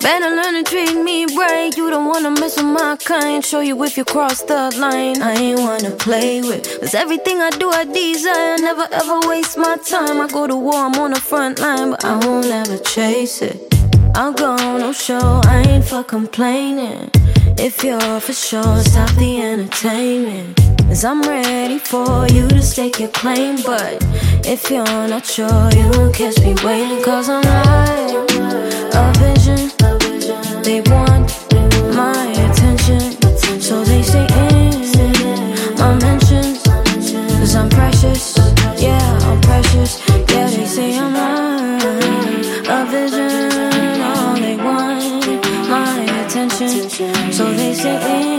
Better learn to treat me right. You don't wanna mess with my kind. Show you if you cross the line. I ain't wanna play with, 'cause everything I do I desire. Never ever waste my time. I go to war, I'm on the front line, but I won't ever chase it. I'll go, no show, I ain't for complaining. If you're for sure, stop the entertainment. 'Cause I'm ready for you to stake your claim. But if you're not sure, you won't catch me waiting. 'Cause I'm like a vision. They want my attention, so they stay in my mentions. 'Cause I'm precious, yeah, I'm precious. Yeah, they say I'm like a vision. All they want my attention, so they stay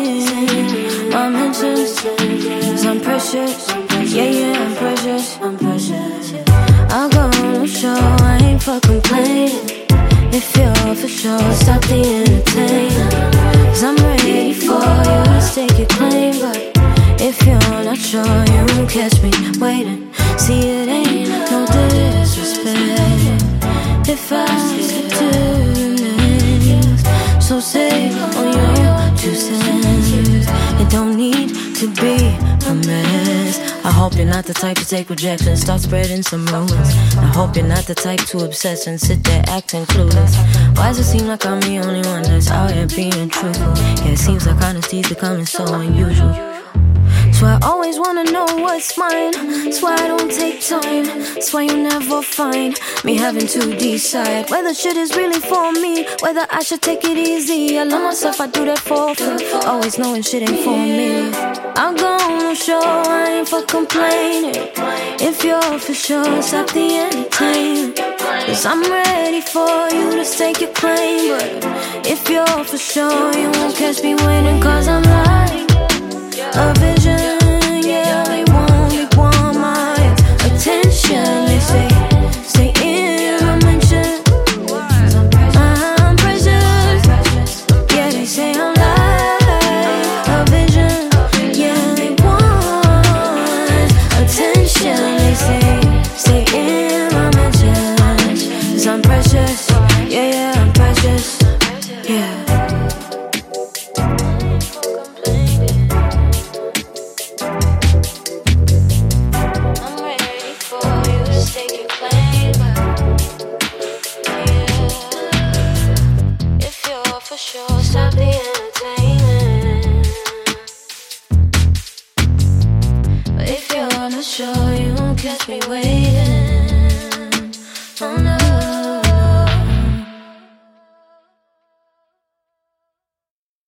in my mentions. 'Cause I'm precious, yeah, yeah, I'm precious. I'm precious. I'll go on show, I ain't for complaining. If you're for sure, stop the entertainment. 'Cause I'm ready for you to stake your claim. But if you're not sure, you won't catch me waiting. See, it ain't no disrespect if I skip to the next. So say on your 2 cents. It don't need to be a mess. I hope you're not the type to take rejection, start spreading some rumors. I hope you're not the type to obsess and sit there acting clueless. Why does it seem like I'm the only one that's out here being truthful? Yeah, it seems like honesty's becoming so unusual. So I always wanna know what's mine. That's why I don't take time. That's why you never find me having to decide whether shit is really for me, whether I should take it easy. I love myself, I do that for free. Always knowing shit ain't for me. I'll go on the show, I ain't for complaining. If you're for sure, stop the entertainment. 'Cause I'm ready for you to stake your claim. But if you're for sure, you won't catch me waiting. 'Cause I'm like a vision, yeah, they want my attention. They say, stay in my mention. I'm precious, yeah, they say I'm like a vision, yeah, they want attention. They say, stay in my mention. 'Cause I'm precious, yeah, yeah, I'm precious, yeah. Stop the entertainment. But if you're not sure, you won't catch me waiting.